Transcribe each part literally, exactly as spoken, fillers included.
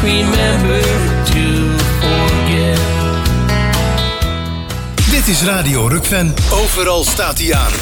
remember to forget. Dit is Radio Rukven. Overal staat hij aan.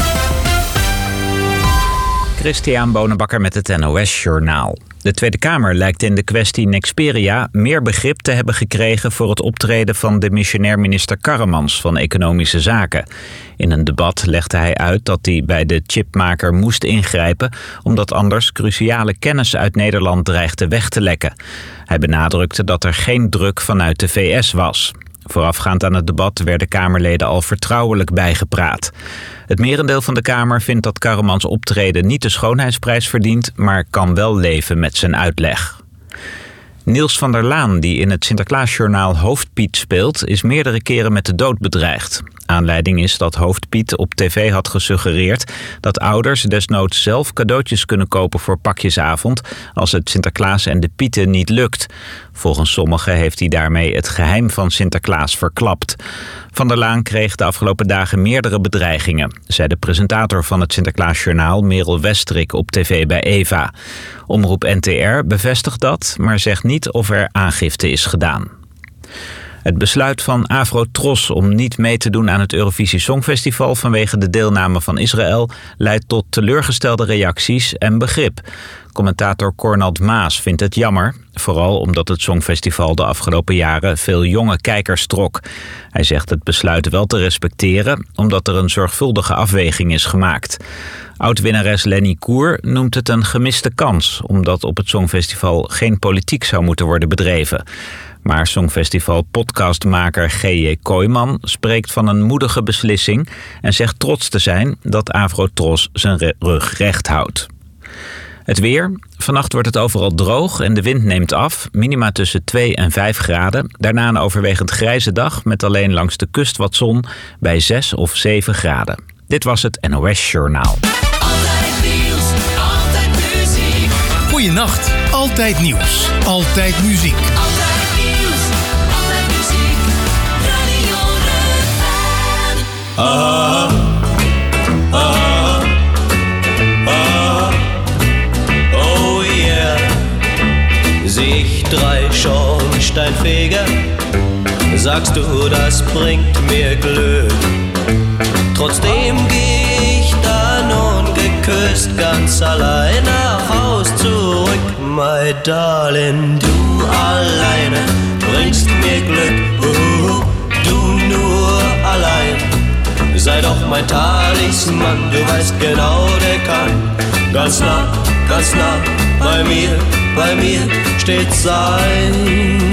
Christian Bonenbakker met het N O S-journaal. De Tweede Kamer lijkt in de kwestie Nexperia meer begrip te hebben gekregen voor het optreden van de missionair minister Karremans van Economische Zaken. In een debat legde hij uit dat hij bij de chipmaker moest ingrijpen, omdat anders cruciale kennis uit Nederland dreigde weg te lekken. Hij benadrukte dat er geen druk vanuit de V S was. Voorafgaand aan het debat werden Kamerleden al vertrouwelijk bijgepraat. Het merendeel van de Kamer vindt dat Karremans optreden niet de schoonheidsprijs verdient, maar kan wel leven met zijn uitleg. Niels van der Laan, die in het Sinterklaasjournaal Hoofdpiet speelt, is meerdere keren met de dood bedreigd. Aanleiding is dat Hoofdpiet op tv had gesuggereerd dat ouders desnoods zelf cadeautjes kunnen kopen voor pakjesavond als het Sinterklaas en de Pieten niet lukt. Volgens sommigen heeft hij daarmee het geheim van Sinterklaas verklapt. Van der Laan kreeg de afgelopen dagen meerdere bedreigingen, zei de presentator van het Sinterklaasjournaal Merel Westrik op tv bij Eva. Omroep N T R bevestigt dat, maar zegt niet of er aangifte is gedaan. Het besluit van Afro-Tros om niet mee te doen aan het Eurovisie Songfestival vanwege de deelname van Israël leidt tot teleurgestelde reacties en begrip. Commentator Cornald Maas vindt het jammer, vooral omdat het Songfestival de afgelopen jaren veel jonge kijkers trok. Hij zegt het besluit wel te respecteren, omdat er een zorgvuldige afweging is gemaakt. Oud-winnares Lenny Koer noemt het een gemiste kans, omdat op het Songfestival geen politiek zou moeten worden bedreven. Maar Songfestival-podcastmaker G J Kooijman spreekt van een moedige beslissing en zegt trots te zijn dat Afro-Tros zijn re- rug recht houdt. Het weer. Vannacht wordt het overal droog en de wind neemt af. Minima tussen twee en vijf graden. Daarna een overwegend grijze dag met alleen langs de kust wat zon bij zes of zeven graden. Dit was het N O S-journaal. Altijd nieuws, altijd muziek. Goeienacht. Altijd nieuws. Altijd muziek. Altijd nieuws, altijd muziek. Radio Rukven. Ah, ah, ah, oh yeah. Sieh ich drei Schornsteinfeger, sagst du, das bringt mir Glück. Trotzdem geh ich dann ungeküsst ganz allein nach Haus zurück. My darling, du alleine bringst mir Glück. Uh, du nur allein, sei doch mein Talisman. Du weißt genau, der kann ganz nah, ganz nah bei mir, bei mir stets sein.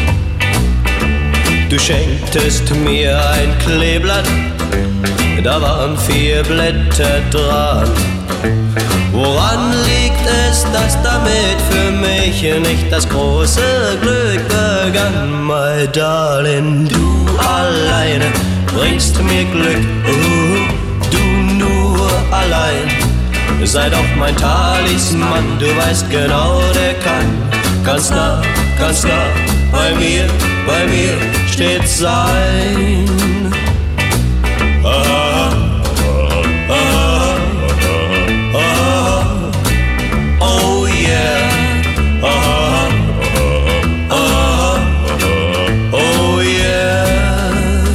Du schenktest mir ein Kleeblatt, da waren vier Blätter dran. Woran liegt es, dass damit für mich nicht das große Glück begann? My darling, du alleine bringst mir Glück. Uh, du nur allein, sei doch mein Talisman. Du weißt genau, der kann ganz nah, ganz nah bei mir, bei mir stets sein. Ah, ah, ah, ah, oh yeah. Ah, ah, oh yeah.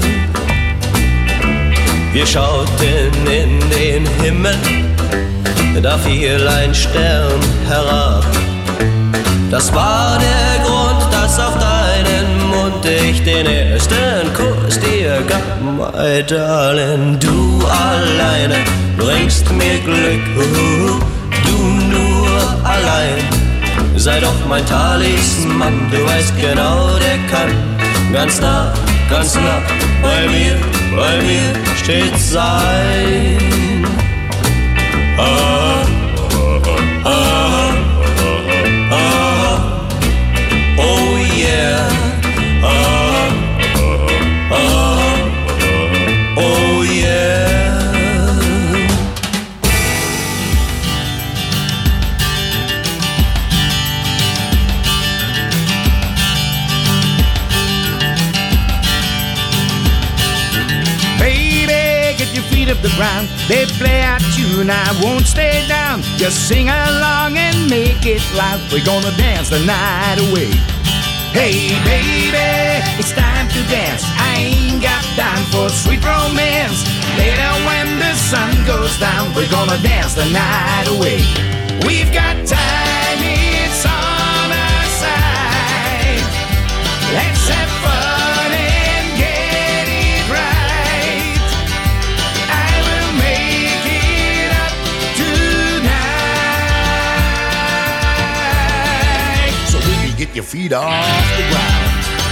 Wir schauten in den Himmel, da fiel ein Stern herab. Das war der Grund, dass auf deinen Mund ich den ersten Kuss dir gab. My darling, du alleine bringst mir Glück. Uh, du nur allein, sei doch mein Talisman. Du weißt genau, der kann ganz nah, ganz nah bei mir, bei mir stets sein. Ah, ah, ah, ah, oh yeah. Ah, ah, oh yeah. Baby, get your feet up the ground. They play a tune, I won't stay down. Just sing along and make it loud. We're gonna dance the night away. Hey baby, it's time to dance. I ain't got time for sweet romance. Later when the sun goes down, we're gonna dance the night away. We've got time, it's on our side. Let's have fun and get it right. I will make it up tonight. So baby, get your feet off the ground.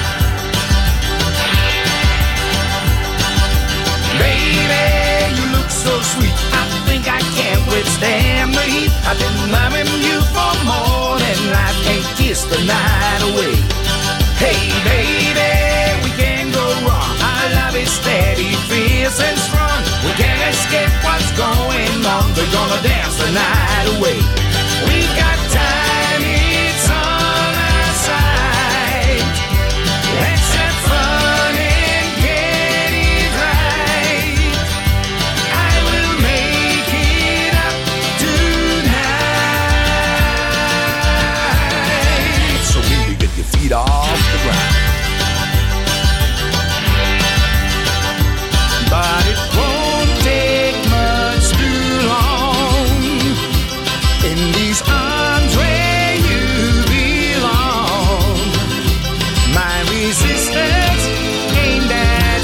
Baby, you look so sweet. I think I can't withstand the heat. I've been loving you for more than life. Can't kiss the night away. Hey baby, we can't go wrong. Our love is steady, fierce and strong. We can't escape what's going on. We're gonna dance the night away. We got time, it's on our side. Let's have fun and get it right. I will make it up tonight. So baby, get your feet off the ground. But it won't take much too long. In these arms where you belong. My resistance ain't that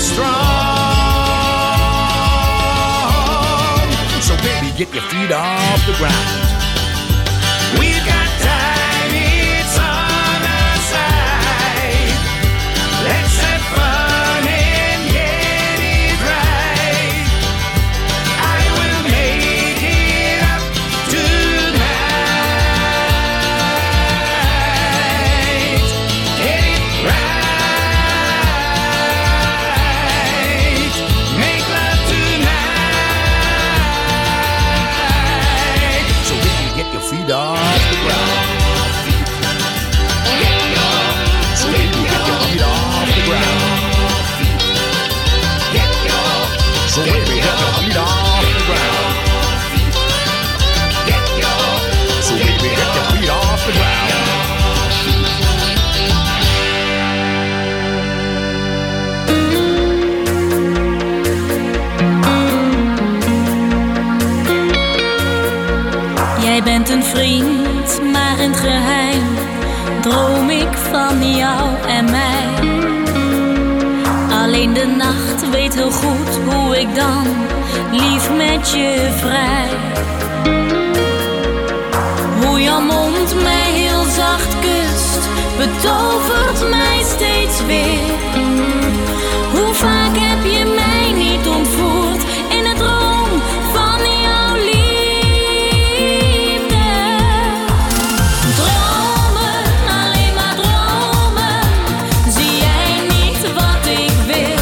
strong. So baby, get your feet off the ground. We've got time, it's on our side. Let's have fun and get it right. I will make it up tonight. Get it right. Make love tonight. So baby, get your feet off the ground. So baby, get your feet off the ground. So baby, get your feet off the ground. So baby, get your feet off the ground. Jij bent een vriend, maar in het geheim droom ik van jou en mij. Alleen de nacht weet heel goed hoe ik dan lief met je vrij. Hoe jouw mond mij heel zacht kust, betovert mij steeds weer. Hoe vaak heb je mij niet ontvoerd in het droom van jouw liefde. Dromen, alleen maar dromen, zie jij niet wat ik wil.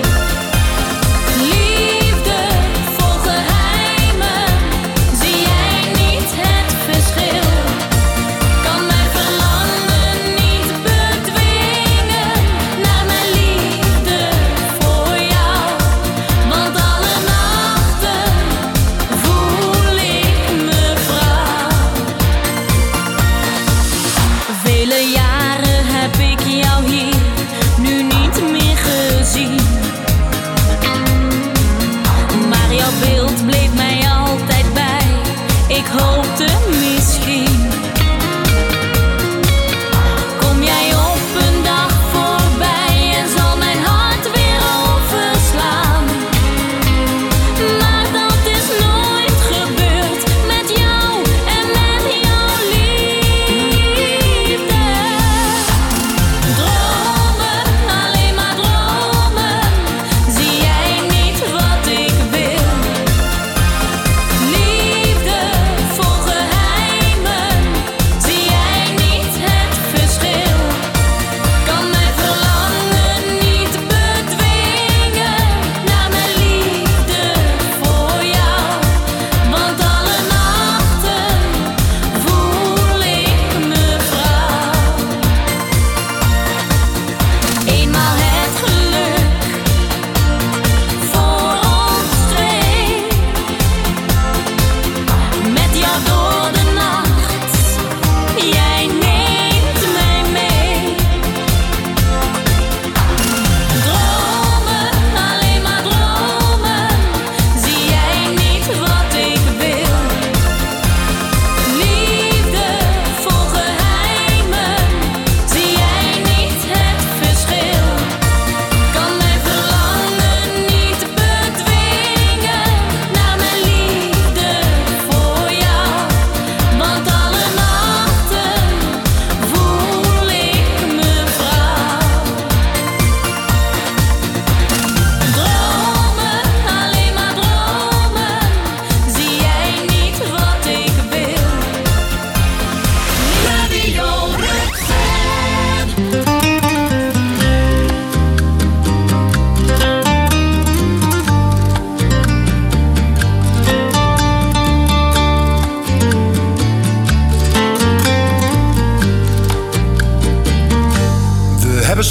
Liefde vol geheimen, zie jij niet het verschil. Kan mijn verlangen niet bedwingen naar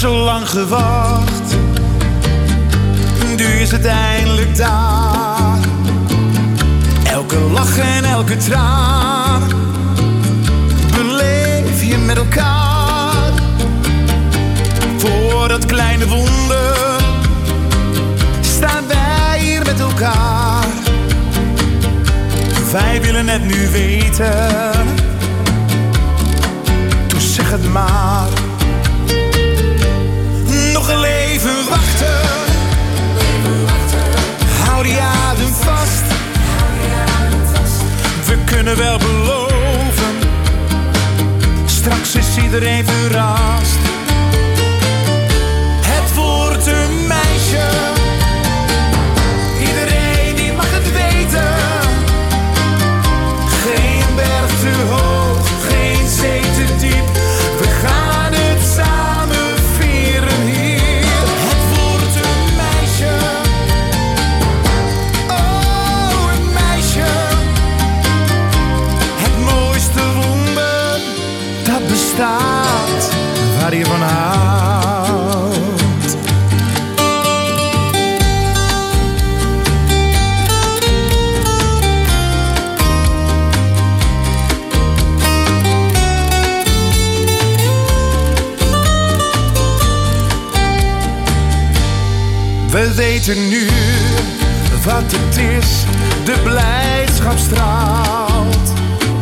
zo lang gewacht. Nu is het eindelijk daar. Elke lach en elke traan beleef je met elkaar. Voor dat kleine wonder staan wij hier met elkaar. Wij willen het nu weten, dus zeg het maar. Nog een leven wachten, hou die adem vast. We kunnen wel beloven, straks is iedereen verrast. Het wordt een meisje, iedereen die mag het weten. Geen berg te hoog, geen zee te diep. We gaan het samen vieren hier. Het wordt een meisje, oh een meisje. Het mooiste wonder dat bestaat, waar je van houdt. We weten nu wat het is, de blijdschap straalt.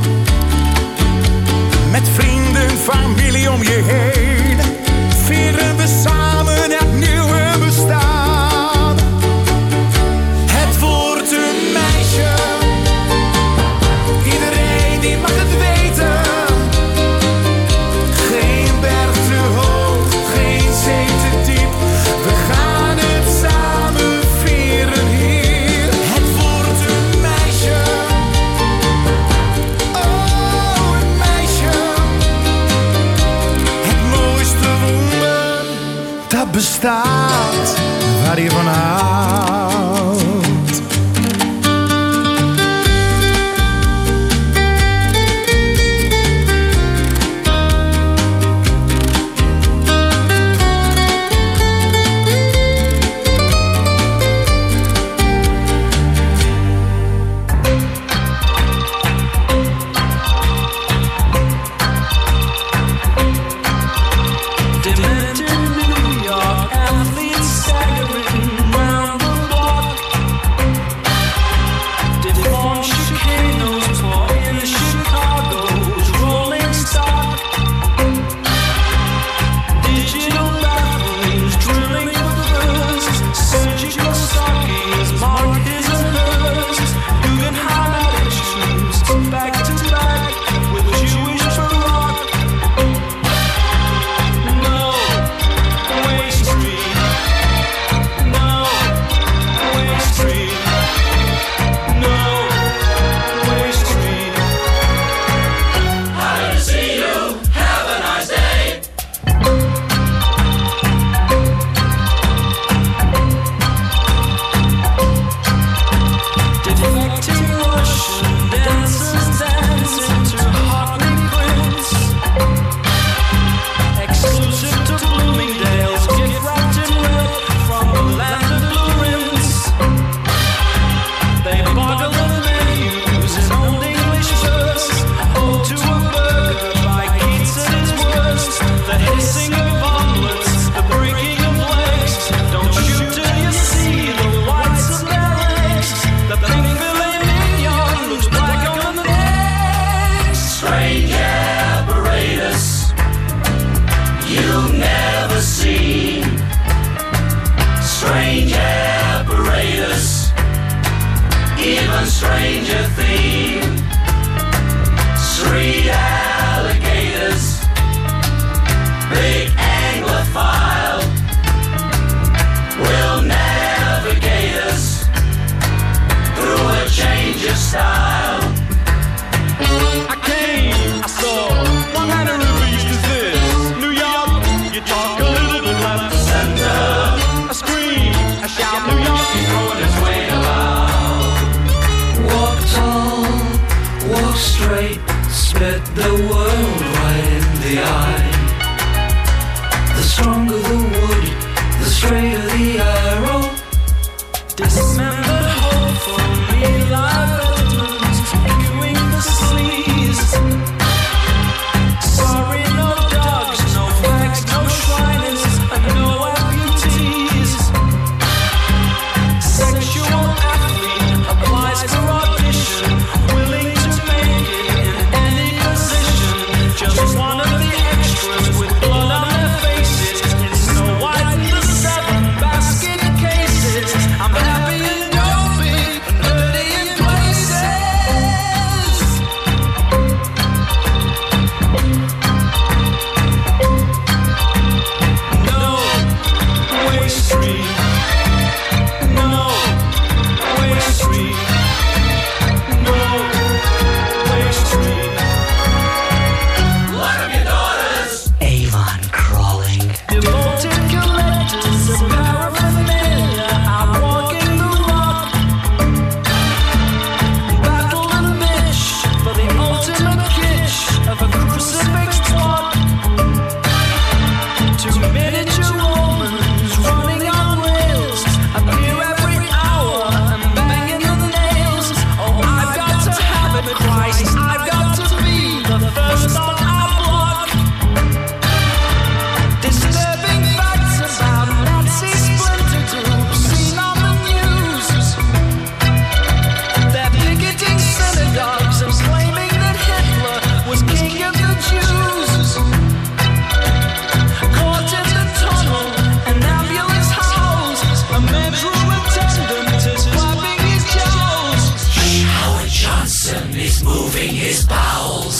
Met vrienden, familie om je heen vieren we samen het nieuwe bestaan. Het wordt een meisje, iedereen die mag het weten. Geen berg te hoog, geen zee te diep. We gaan het samen vieren hier. Het wordt een meisje, oh een meisje. Het mooiste wonder dat bestaat, waar je van houdt. Spit the world right in the eye. The stronger the wood, the straighter the arrow. Dismembered hope for me like ultimates, echoing the seas. Sorry, no dogs, no flags, no shrines, and no amputees. Sexual athlete applies to audition, willing to make it in any position. Just one of the extras with blood on their faces. It's Snow White and the seven basket cases. I'm happy and dopey and dirty in places. No way street. No way street. No way street. Lock up your daughters. Avon crawling. Devoted collectors of paraphernalia are walking the rock. Battle and bitch for the ultimate kitsch of a crucifix twat. Two miniature Romans running on rails appear every hour and banging the nails. Oh, I've got to have it, Christ. I've got to be the first on our block. Disturbing facts about Nazi splinter groups seen on the news. They're picketing synagogues and claiming that Hitler was king of the Jews. Caught in the tunnel, an ambulance howls. A metro attendant is clapping his jaws. Howard Johnson is moving his bowels.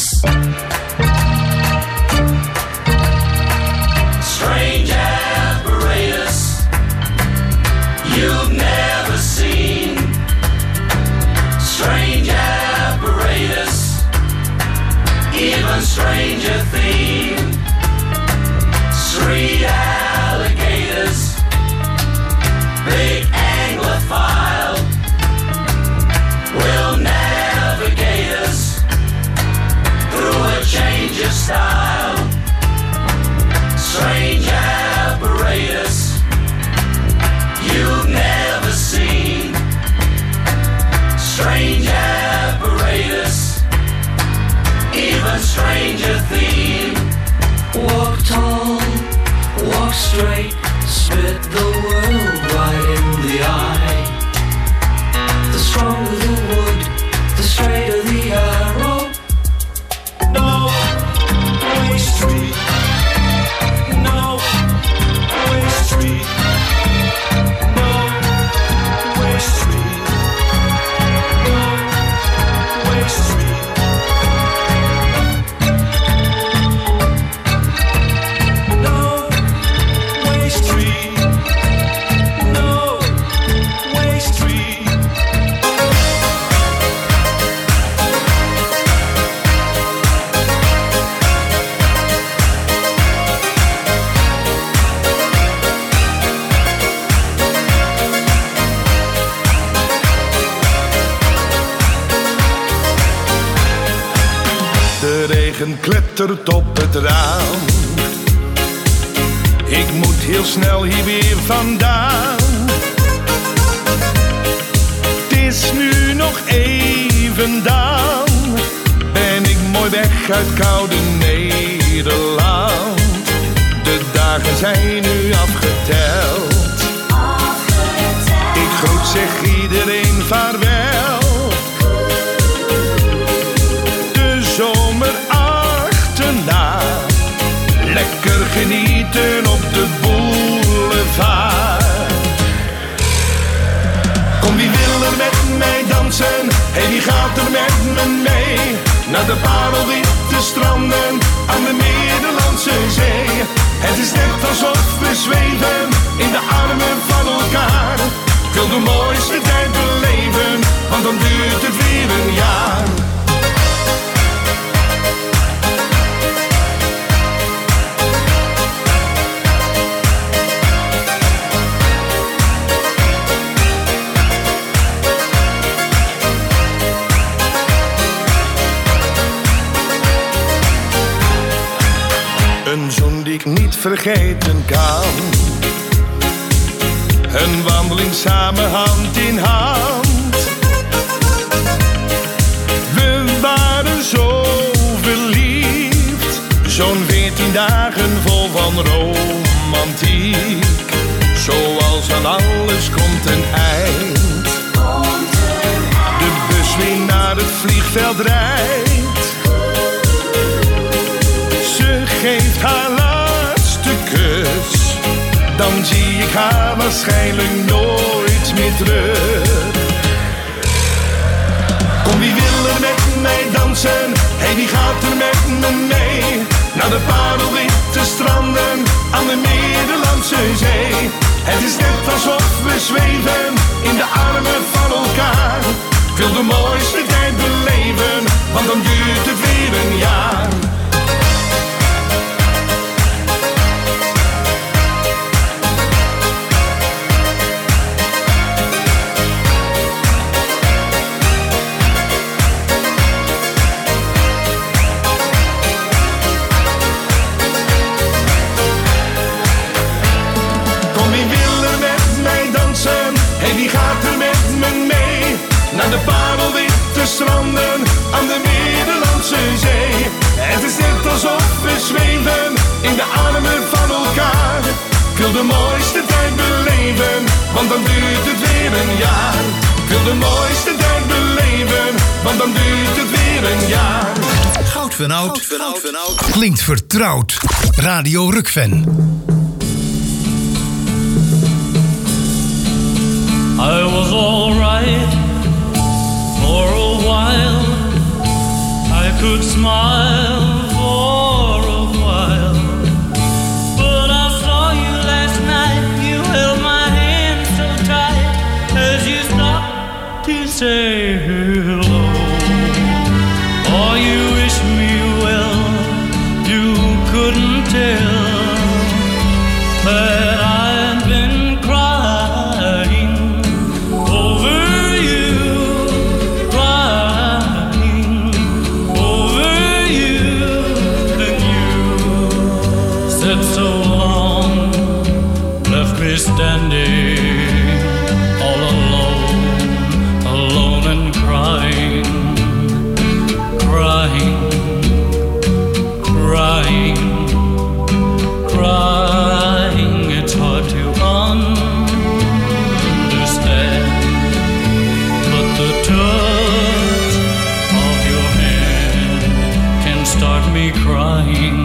Strange apparatus you've never seen. Strange apparatus, even stranger theme. Street alligators, big anglophile, will navigate us through a change of style. Strange apparatus you've never seen. Strange apparatus, even stranger theme. Walk tall, walk straight, spit the world right in the eye. The stronger the wood, the straighter the arrow. No way street. No way street. No way street. No way street. No way street. No way street. De regen klettert op het raam. Ik moet heel snel hier weer vandaan. Het is nu nog even dan. Ben ik mooi weg uit koude Nederland. De dagen zijn nu afgeteld. Ik groet zeg iedereen vaarwel. De zomer achterna. Lekker genieten op de boulevard. Kom, wie wil er met mij dansen? Hey, wie gaat er met me mee? Naar de parelwitte stranden aan de Middellandse Zee. Het is net alsof we zweven in de armen van elkaar. Ik wil de mooiste tijd beleven, want dan duurt het weer een jaar. vergeten kan. Een wandeling samen hand in hand. We waren zo verliefd. Zo'n veertien dagen vol van romantiek. Zoals aan alles komt een eind. De bus weer naar het vliegveld rijdt. Ze geeft haar laatste kus. Dan zie ik haar waarschijnlijk nooit meer terug. Kom, wie wil er met mij dansen? Hey, wie gaat er met me mee? Naar de parelwitte stranden aan de Middellandse Zee. Het is net alsof we zweven in de armen van elkaar. Ik wil de mooiste tijd beleven, want dan duurt het weer een jaar. Wie gaat er met me mee? Naar de parelwitte stranden aan de Middellandse Zee. Het is net alsof we zweven in de armen van elkaar. Ik wil de mooiste tijd beleven, want dan duurt het weer een jaar. Ik wil de mooiste tijd beleven, want dan duurt het weer een jaar. Goud van Oud. Klinkt vertrouwd. Radio Rukven. I was alright for a while. I could smile for a while. But I saw you last night. You held my hand so tight as you stopped to say hello. Oh, you wish me well. You couldn't tell that I'd been crying. Standing all alone, alone and crying, crying, crying, crying. It's hard to understand, but the touch of your hand can start me crying.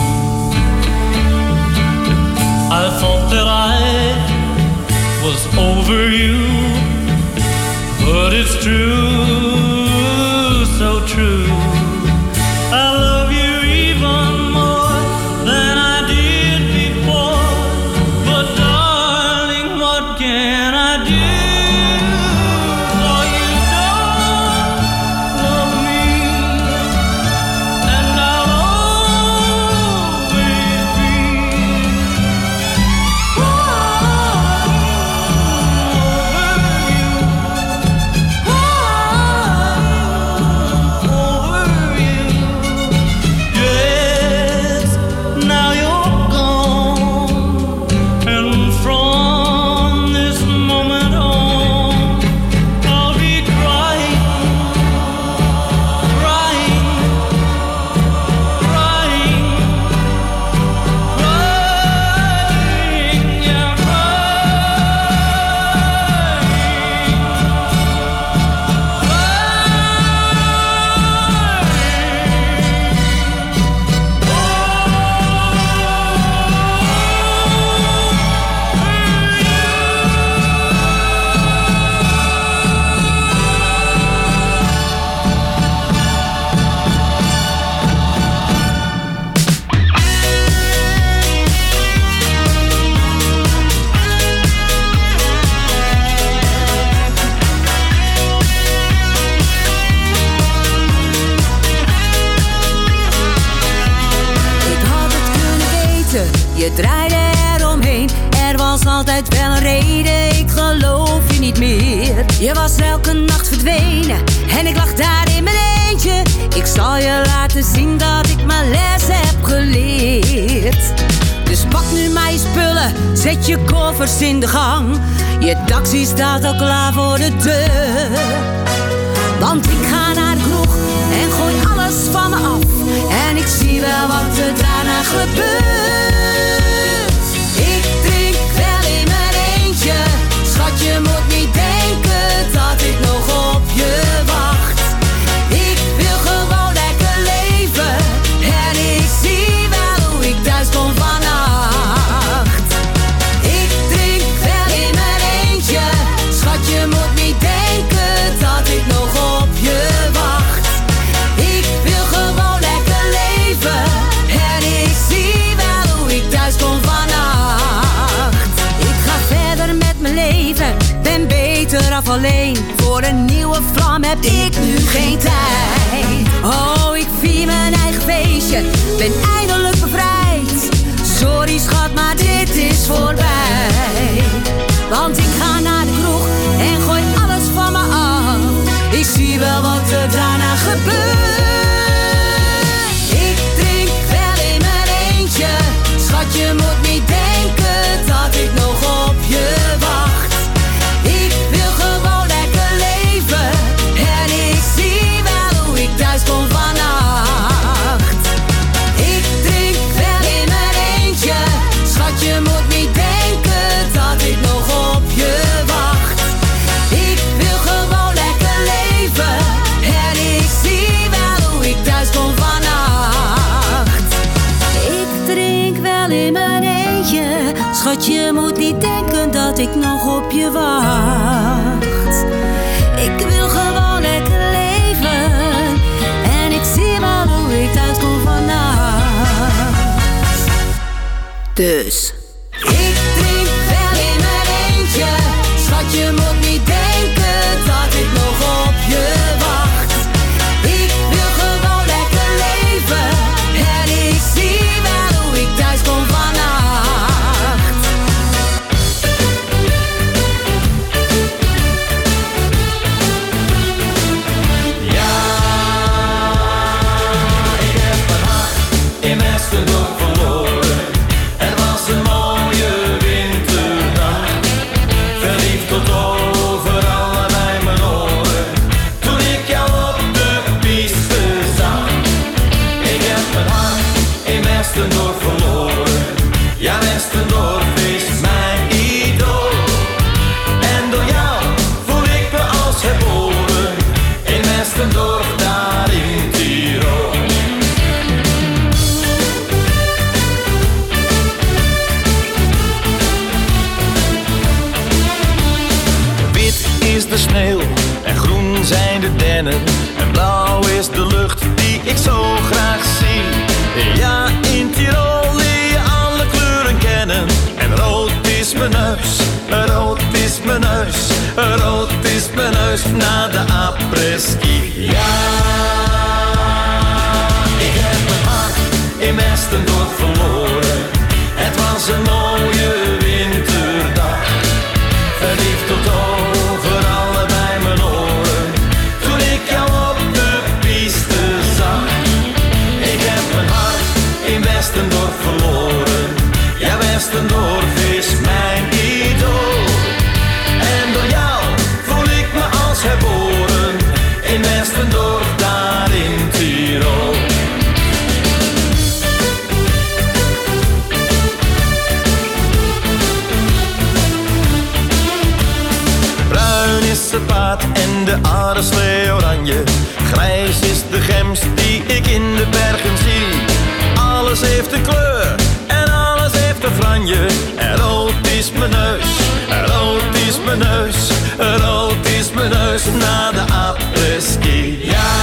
I thought that I was over you, but it's true, so true. I love you even more than I did before, but darling, what can I do? For you don't love me, and I'll always be. Je draaide eromheen, er was altijd wel een reden. Ik geloof je niet meer. Je was elke nacht verdwenen en ik lag daar in mijn eentje. Ik zal je laten zien dat ik mijn les heb geleerd. Dus Zet je koffers in de gang, je taxi staat al klaar voor de deur. Want ik ga naar de kroeg en gooi alles van me af. En ik zie wel wat er daarna gebeurt. Ik drink wel in mijn eentje. Schat, je moet niet denken dat ik nog op je wacht. Ik wil gewoon lekker leven. En ik zie wel hoe ik thuis kom vannacht. Ik drink wel in mijn eentje. Schat, je moet niet denken dat ik nog op je wacht. Ik wil gewoon lekker leven. En ik zie wel hoe ik thuis kom vannacht. Ik ga verder met mijn leven, ben beter af alleen. Voor een nieuwe vlam heb ik nu geen tijd. Oh, ik vier mijn eigen feestje, ben eindelijk bevrijd. Sorry schat, maar dit is voorbij. Want ik ga naar de kroeg en gooi alles van me af. Ik zie wel wat er daarna gebeurt. Ik drink wel in mijn eentje. Schat, je moet niet denken dat ik nog op je wacht. Ik wil gewoon lekker leven. En ik zie wel hoe ik thuis kom vannacht. Ik drink wel in mijn eentje. Schat, je moet niet denken dat ik nog op je wacht. Ik wil gewoon lekker leven. En ik zie wel hoe ik thuis kom vannacht. Ik drink wel in mijn eentje. Schat, je moet niet denken dat ik nog op je wacht. Ik wil gewoon lekker leven. En ik zie wel hoe ik thuis kom vannacht. Dus ik drink wel in mijn eentje. Schat, je moet niet denken dat ik nog op je wacht. Ik wil gewoon lekker leven. En ik zie wel hoe ik thuis kom vannacht. Ja, ik heb mijn hart in Westendorp verloren. Het was een mooie winterdag. Verliefd tot over allebei mijn oren. Toen ik jou op de piste zag. Ik heb mijn hart in Westendorp verloren. Ja, Westendorp is mijn idool. En door jou voel ik me als herboren. In Westendorp, daar in Tirol. Wit is de sneeuw en groen zijn de dennen. En blauw is de lucht die ik zo graag zie. Ja, in Tirol leer je alle kleuren kennen. En rood is mijn neus, rood is mijn neus, rood is mijn neus na de après-ski. Ja, ik heb mijn hart in Westendorp verloren. Het was een mooie winterdag. Verliefd tot over allebei mijn oren. Toen ik jou op de piste zag. Ik heb mijn hart in Westendorp verloren. Ja, Westendorp is mijn idool. En door jou voel ik me als herboren. In Westendorp, daar in Tirol. Bruin is het paard en de aardeslee oranje. Grijs is de gems die ik in de bergen zie. Alles heeft een kleur en alles heeft een franje. En rood is mijn neus, rood is mijn neus, rood is mijn neus na de après-ski. Ja,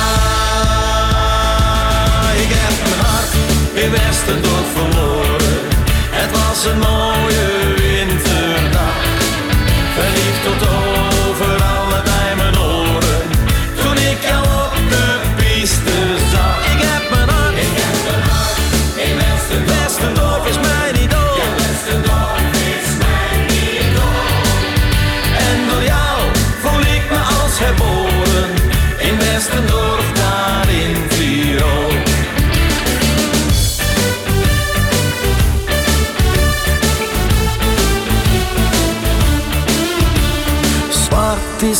ik heb mijn hart in Westendorp verloren. Het was een mooie winterdag. Verliefd tot over allebei mijn oren. Toen ik jou op de piste zag. Ik heb mijn hart, ik heb mijn hart in Westendorp. Westendorp is mijn idool. Ja, Westendorp is mijn idool. En door jou voel ik me als herboren. In Westendorp, daar in Tirol.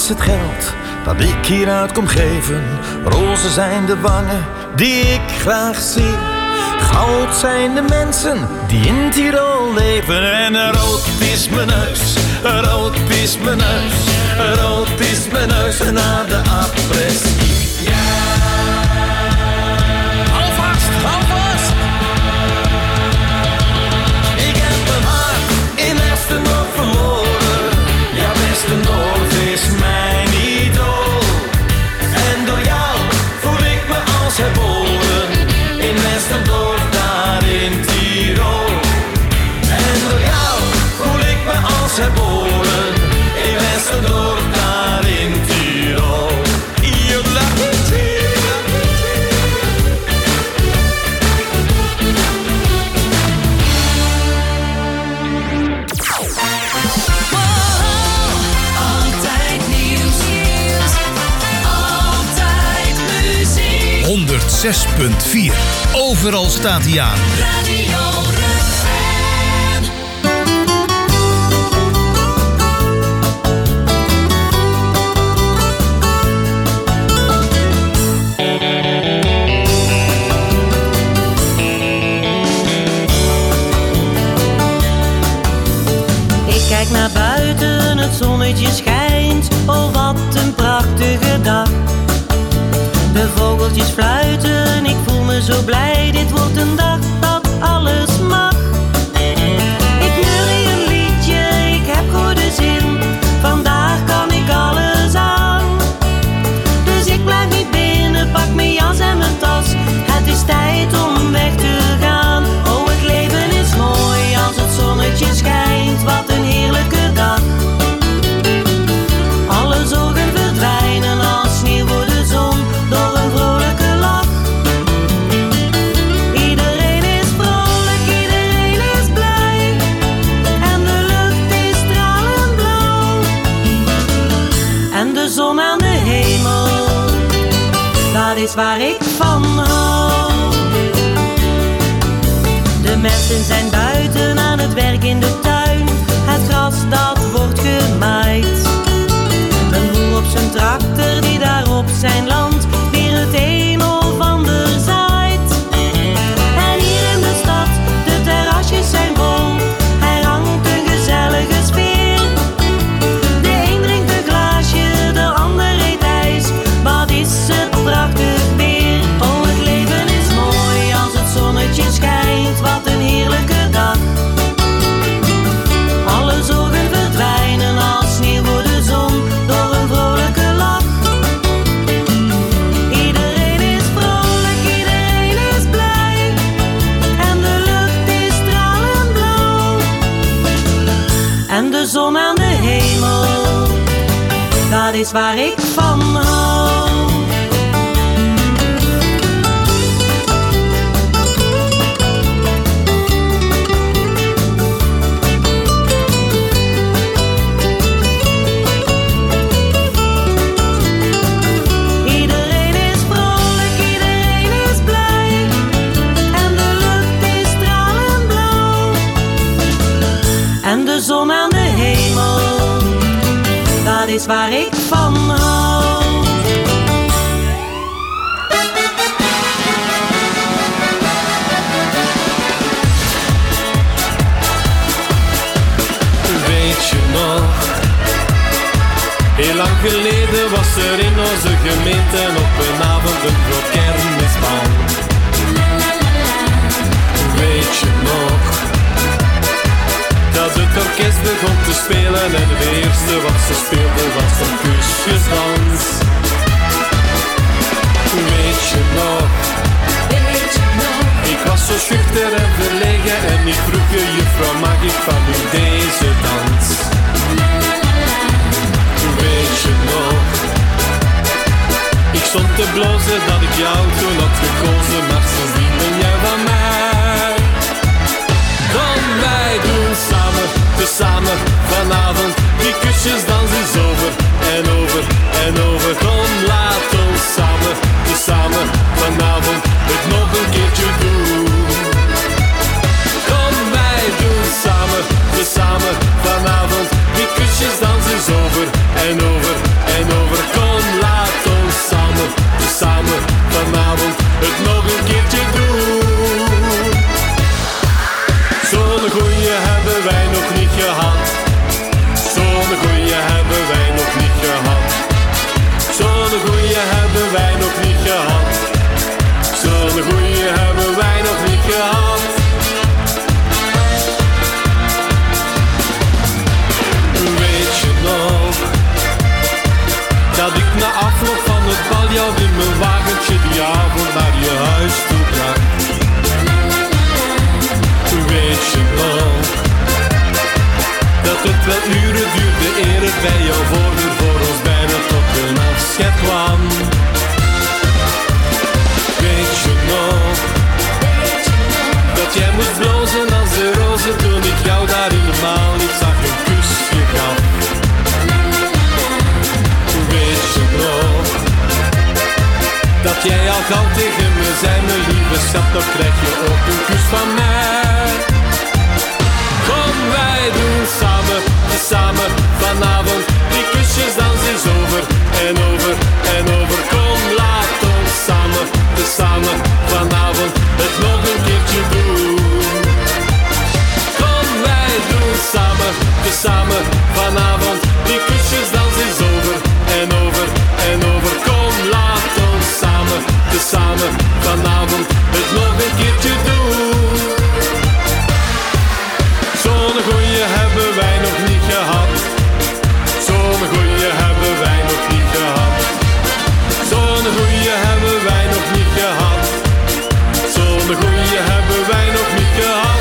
het geld dat ik hieruit kom geven. Rozen zijn de wangen die ik graag zie. Goud zijn de mensen die in Tirol leven. En rood is mijn huis, rood is mijn huis, rood is mijn huis na de après-ski. Ja, hou vast, hou vast. Ik heb mijn hart in Westendorf verloren. Ja, Westendorf is mijn idool. En door jou voel ik me als herboren. In Westendorf, daar in Tirol. En door jou voel ik me als herboren. In Westendorf, daar in Tirol. honderdzes punt vier. Overal staat hij aan. Radio Ik kijk naar buiten, het zonnetje schijnt. Oh, wat een prachtige dag. De vogeltjes fluiten, ik voel me zo blij. Dit wordt een dag dat alles mag. Ik neurrie een liedje, ik heb goede zin. Vandaag kan ik alles aan. Dus ik blijf niet binnen, pak mijn jas en mijn tas. Het is tijd om weg te gaan. Oh, het leven is mooi als het zonnetje schijnt. Wat een heerlijke dag. Alle zorgen verdwijnen als sneeuw voor de zon. Door een vrolijke lach. Iedereen is vrolijk, iedereen is blij. En de lucht is stralend blauw. En de zon aan de hemel, dat is waar ik van hou. De mensen zijn buiten aan het werk in de tuin. Het gras dat wordt gemaaid. Een boer op zijn tractor die daar op zijn land weer het een of ander zaait. En hier in de stad, de terrasjes zijn vol. Er hangt een gezellige sfeer. De een drinkt een glaasje, de ander eet ijs. Wat is het prachtig weer. Oh, het leven is mooi als het zonnetje schijnt. Wat een heerlijke dag. Alle zorgen verdwijnen als sneeuw voor de zon. Door een vrolijke lach. Iedereen is vrolijk, iedereen is blij. En de lucht is stralend blauw. En de zon aan de hemel, dat is waar ik van hou. Iedereen is vrolijk, iedereen is blij. En de lucht is stralend blauw. En de zon aan de hemel, dat is waar ik van hou. Weet je nog, heel lang geleden was er in onze gemeente op een avond een groot kermisbal. Weet je nog, dat het orkest begon te spelen en het eerste wat ze speelde was een kusjesdans. Weet je nog, ik was zo schuchter en verlegen en ik vroeg je juffrouw, mag ik van u deze dans? Weet je nog, ik stond te blozen dat ik jou toen had gekozen, maar sindsdien ben jij van mij. Kom wij doen samen, tezamen vanavond, die kusjesdans is over en over en over. Kom laat ons samen, tezamen vanavond, het nog een keertje doen. Kom wij doen samen, tezamen vanavond, die kusjesdans is over en over en al tegen me zei, mijn lieve schat, dan krijg je ook een kus van mij. Kom, wij doen samen, samen vanavond, die kusjes dans is over en over en over. Kom, laat ons samen, samen vanavond het nog een keertje doen. Kom, wij doen samen, samen vanavond, die kusjes dans is over en over en over. Kom, laat ons samen, samen vanavond het nog een keertje doen. Zo'n goeie hebben wij nog niet gehad. Zo'n goeie hebben wij nog niet gehad. Zo'n goeie hebben wij nog niet gehad. Zo'n goeie hebben wij nog niet gehad.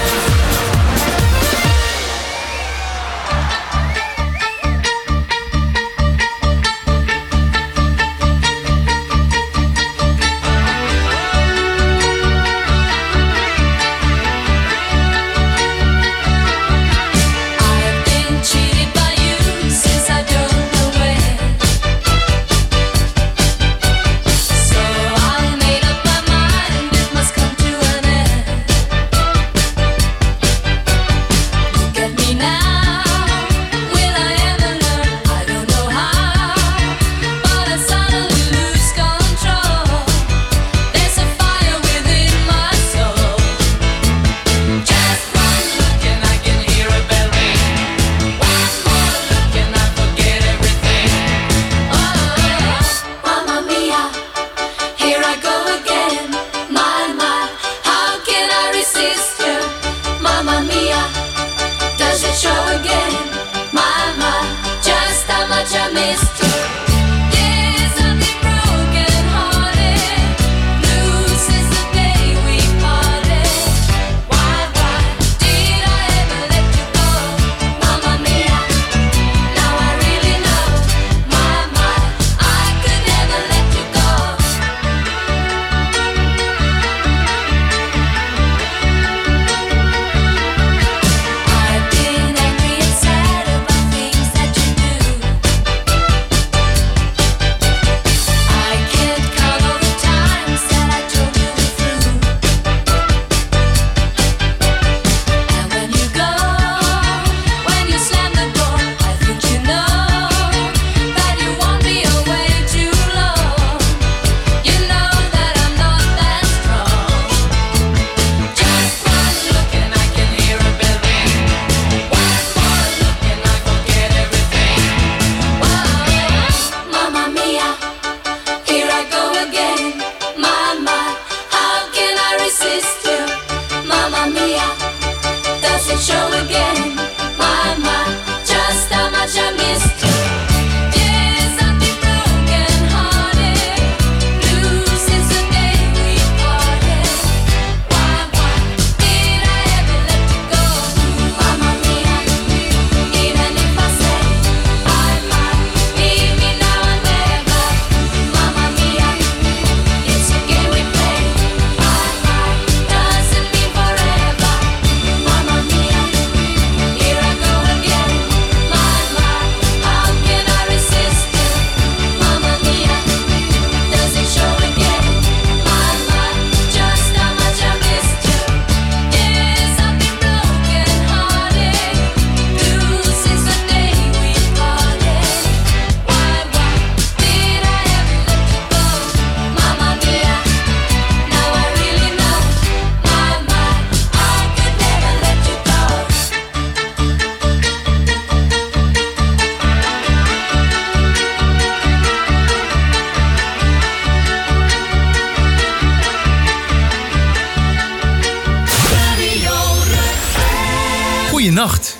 Goeienacht.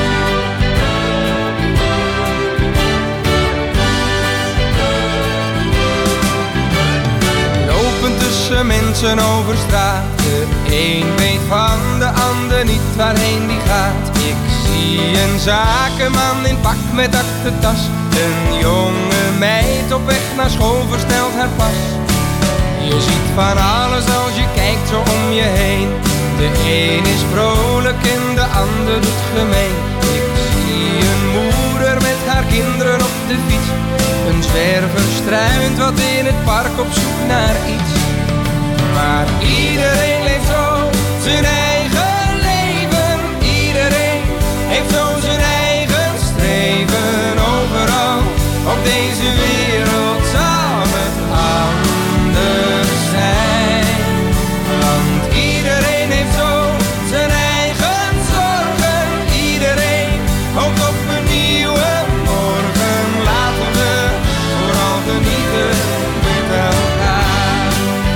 Lopen tussen mensen over straat. De een weet van de ander niet waarheen die gaat. Ik zie een zakenman in pak met aktentas. Een jonge meid op weg naar school verstelt haar pas. Je ziet van alles als je kijkt zo om je heen. De een is vrolijk en de ander doet gemeen. Ik zie een moeder met haar kinderen op de fiets. Een zwerver struint wat in het park op zoek naar iets. Maar iedereen leeft zo zijn eigen leven. Iedereen heeft zo zijn eigen streven. Overal op deze wereld zal het anders zijn. Want iedereen heeft zo zijn eigen zorgen. Iedereen hoopt op een nieuwe morgen. Laten we vooral genieten met elkaar.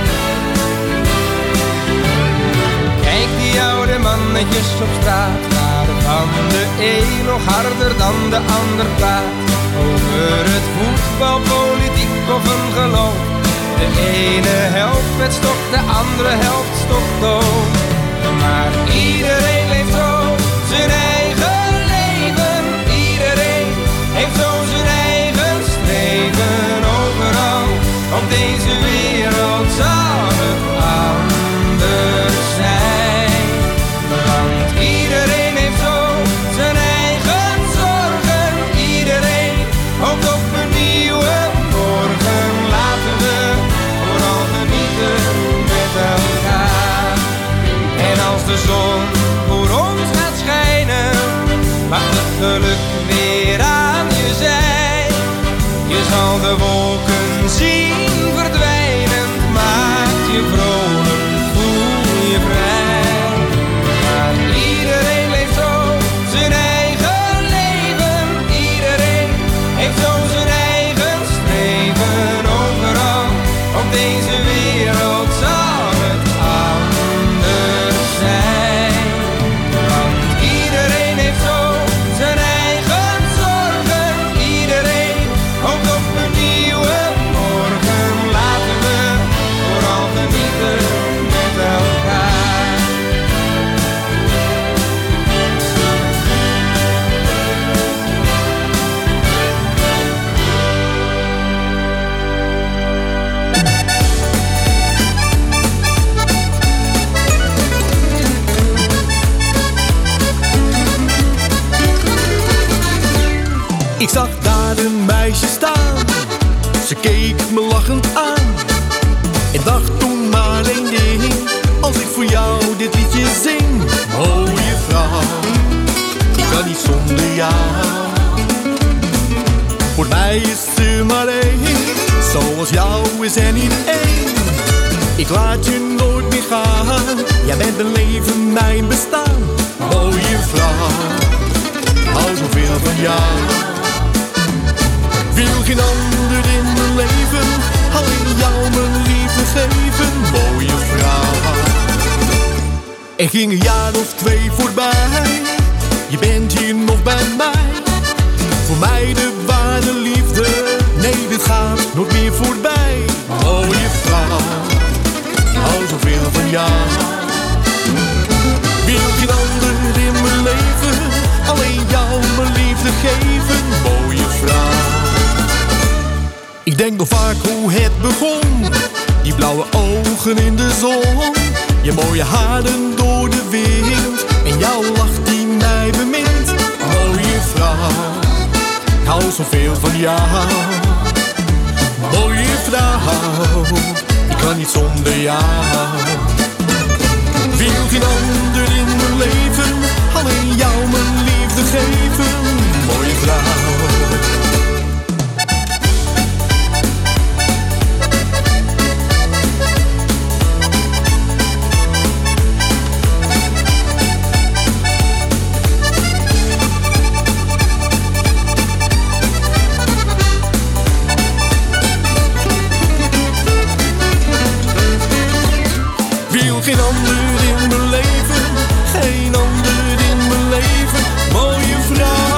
Kijk die oude mannetjes op straat, waarvan de een nog harder dan de ander praat. Over het voetbal, politiek of een geloof. De ene helpt met stok, de andere helpt stokdood. Maar iedereen leeft zo zijn eigen leven. Iedereen heeft zo zijn eigen streven. Overal op deze wereld zal het anders zijn. Want iedereen heeft zo zijn eigen zorgen. Iedereen hoopt op een nieuwe morgen. Laten we vooral genieten met elkaar. En als de zon voor ons gaat schijnen, mag het geluk weer aan je zijn. Je zal de wolken zien verdwijnen, maakt je vrolijk, voel je vrij. Maar iedereen leeft zo zijn eigen leven. Iedereen heeft zo zijn eigen streven. Overal op deze wereld zal het anders zijn. Want iedereen heeft zo zijn eigen zorgen. Iedereen hoopt op een nieuwe morgen. Laten we vooral genieten met elkaar. Ik zag daar een meisje staan, ze keek me lachend aan. En dacht toen maar één ding, als ik voor jou dit liedje zing. Mooie vrouw, ik kan niet zonder jou. Voor mij is er maar één, zoals jou is er niet één. Ik laat je nooit meer gaan, jij bent mijn leven, mijn bestaan. Mooie vrouw, hou zoveel van jou. Wil geen ander in mijn leven, alleen jou mijn liefde geven, mooie vrouw. Er ging een jaar of twee voorbij, je bent hier nog bij mij. Voor mij de ware liefde, nee dit gaat nooit meer voorbij. Mooie vrouw, hou zoveel van jou. Wil geen ander in mijn leven, alleen jou mijn liefde geven, mooie vrouw. Ik denk nog vaak hoe het begon, die blauwe ogen in de zon. Je mooie haren door de wind, en jouw lach die mij bemint. Mooie vrouw, ik hou zoveel van jou. Mooie vrouw, ik kan niet zonder jou. Wil geen ander in mijn leven, alleen jou mijn liefde geven, mooie vrouw. Geen ander in mijn leven, geen ander in mijn leven, mooie vrouw.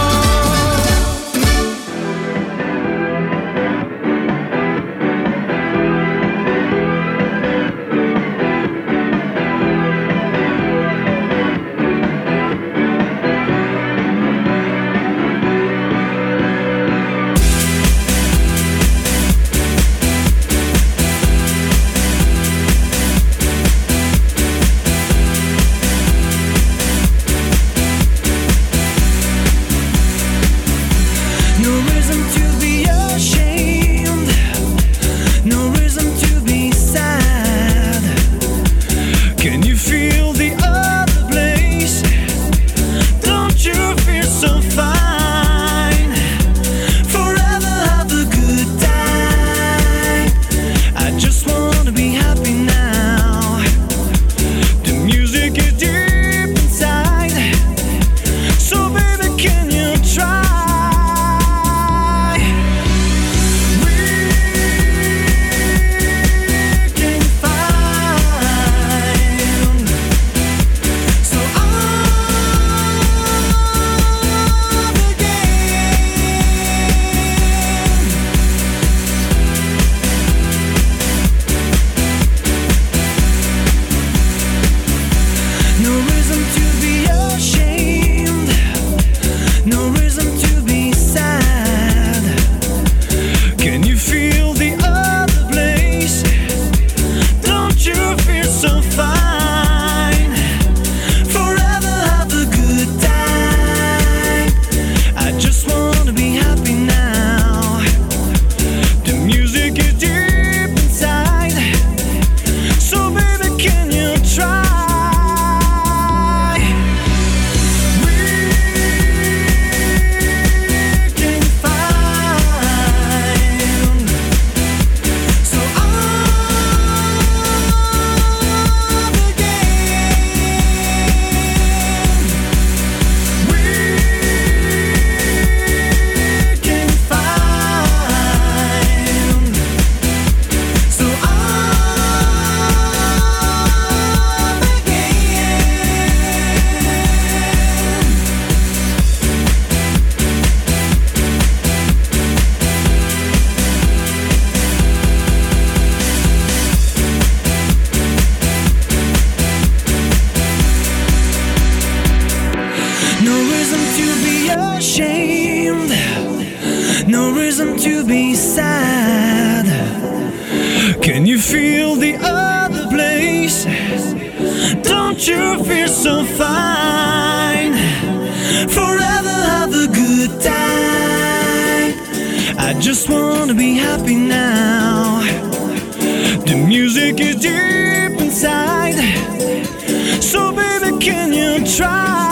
future feels so fine. Forever have a good time. I just wanna be happy now. The music is deep inside. So baby, can you try?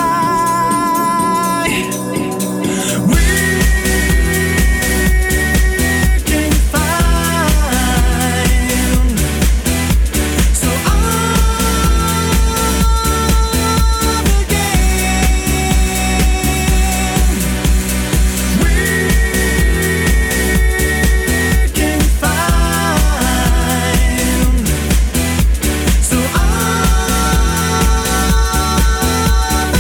So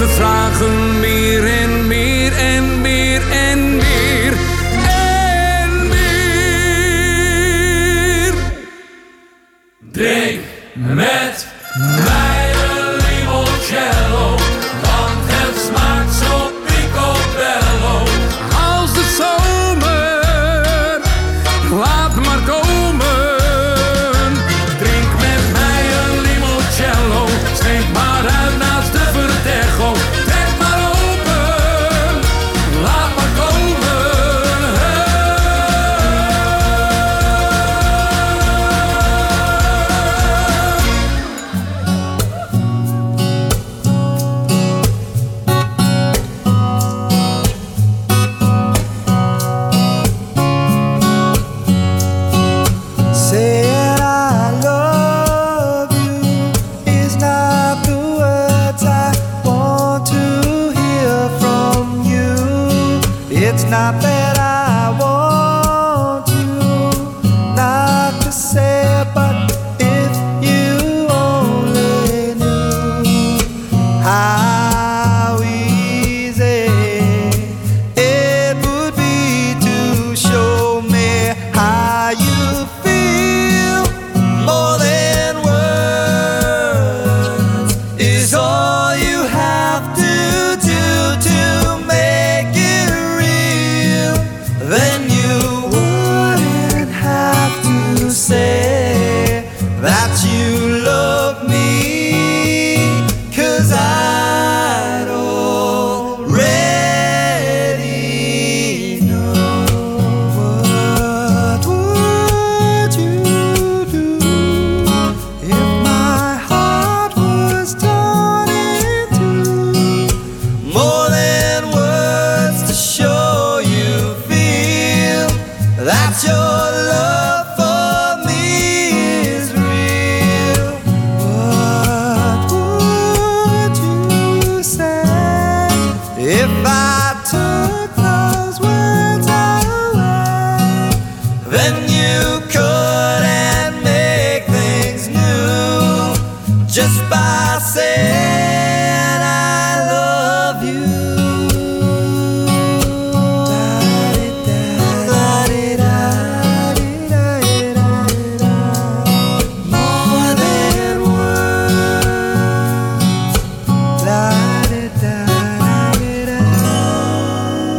ze vragen meer en meer en meer en meer en meer. Drink met mij een limoncello, want het smaakt zo picobello. Als de zomer, laat maar komen. Drink met mij een limoncello, steek maar uit naast de verdecho. Trek maar open, laat maar komen. Saying I love you is not the words I want to hear from you. It's not that